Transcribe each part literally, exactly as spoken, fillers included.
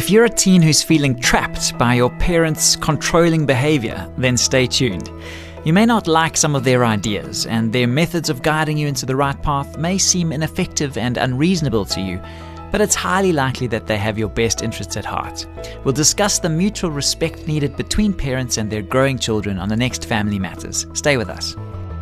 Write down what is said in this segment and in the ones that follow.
If you're a teen who's feeling trapped by your parents' controlling behavior, then stay tuned. You may not like some of their ideas, and their methods of guiding you into the right path may seem ineffective and unreasonable to you, but it's highly likely that they have your best interests at heart. We'll discuss the mutual respect needed between parents and their growing children on the next Family Matters. Stay with us.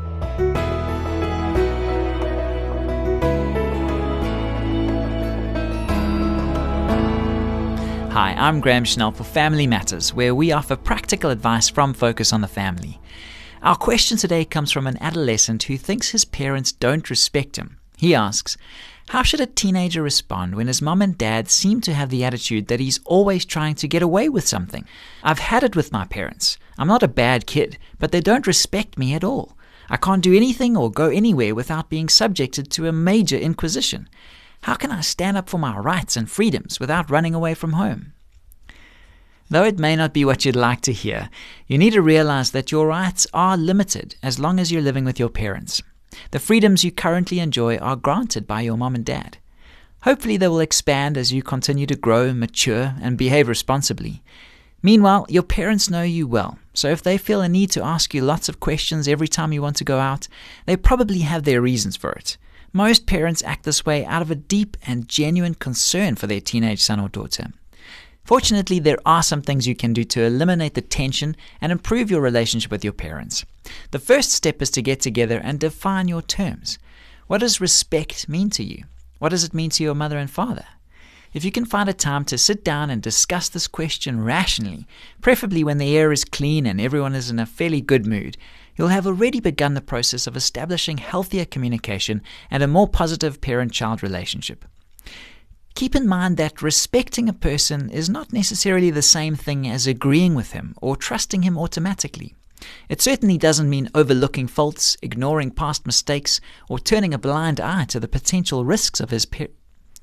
Hi, I'm Graham Schnell for Family Matters, where we offer practical advice from Focus on the Family. Our question today comes from an adolescent who thinks his parents don't respect him. He asks, how should a teenager respond when his mom and dad seem to have the attitude that he's always trying to get away with something? I've had it with my parents. I'm not a bad kid, but they don't respect me at all. I can't do anything or go anywhere without being subjected to a major inquisition. How can I stand up for my rights and freedoms without running away from home? Though it may not be what you'd like to hear, you need to realize that your rights are limited as long as you're living with your parents. The freedoms you currently enjoy are granted by your mom and dad. Hopefully they will expand as you continue to grow, mature, and behave responsibly. Meanwhile, your parents know you well, so if they feel a need to ask you lots of questions every time you want to go out, they probably have their reasons for it. Most parents act this way out of a deep and genuine concern for their teenage son or daughter. Fortunately, there are some things you can do to eliminate the tension and improve your relationship with your parents. The first step is to get together and define your terms. What does respect mean to you? What does it mean to your mother and father? If you can find a time to sit down and discuss this question rationally, preferably when the air is clean and everyone is in a fairly good mood, you'll have already begun the process of establishing healthier communication and a more positive parent-child relationship. Keep in mind that respecting a person is not necessarily the same thing as agreeing with him or trusting him automatically. It certainly doesn't mean overlooking faults, ignoring past mistakes, or turning a blind eye to the potential risks of his pe-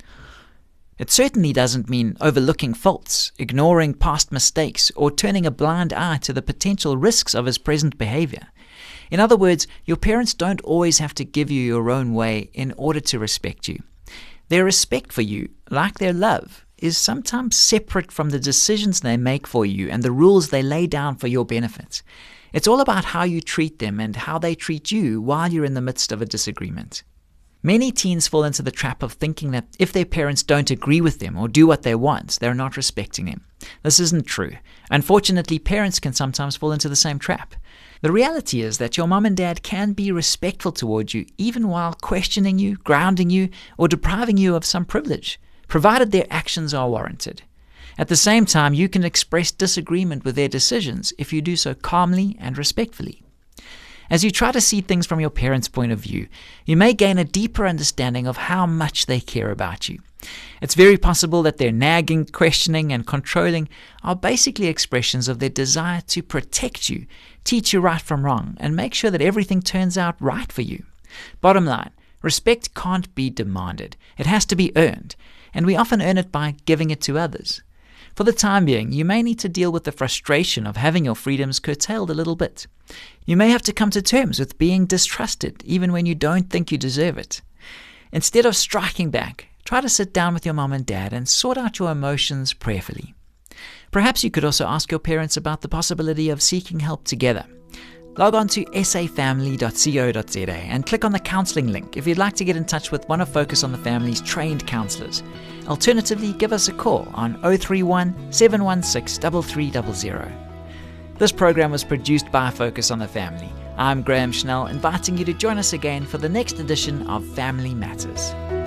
It certainly doesn't mean overlooking faults, ignoring past mistakes, or turning a blind eye to the potential risks of his present behavior. In other words, your parents don't always have to give you your own way in order to respect you. Their respect for you, like their love, is sometimes separate from the decisions they make for you and the rules they lay down for your benefit. It's all about how you treat them and how they treat you while you're in the midst of a disagreement. Many teens fall into the trap of thinking that if their parents don't agree with them or do what they want, they're not respecting them. This isn't true. Unfortunately, parents can sometimes fall into the same trap. The reality is that your mom and dad can be respectful toward you even while questioning you, grounding you, or depriving you of some privilege, provided their actions are warranted. At the same time, you can express disagreement with their decisions if you do so calmly and respectfully. As you try to see things from your parents' point of view, you may gain a deeper understanding of how much they care about you. It's very possible that their nagging, questioning, and controlling are basically expressions of their desire to protect you, teach you right from wrong, and make sure that everything turns out right for you. Bottom line, respect can't be demanded. It has to be earned, and we often earn it by giving it to others. For the time being, you may need to deal with the frustration of having your freedoms curtailed a little bit. You may have to come to terms with being distrusted, even when you don't think you deserve it. Instead of striking back, try to sit down with your mom and dad and sort out your emotions prayerfully. Perhaps you could also ask your parents about the possibility of seeking help together. Log on to s a family dot co dot z a and click on the counseling link if you'd like to get in touch with one of Focus on the Family's trained counselors. Alternatively, give us a call on oh three one, seven one six, three three zero zero. This program was produced by Focus on the Family. I'm Graham Schnell, inviting you to join us again for the next edition of Family Matters.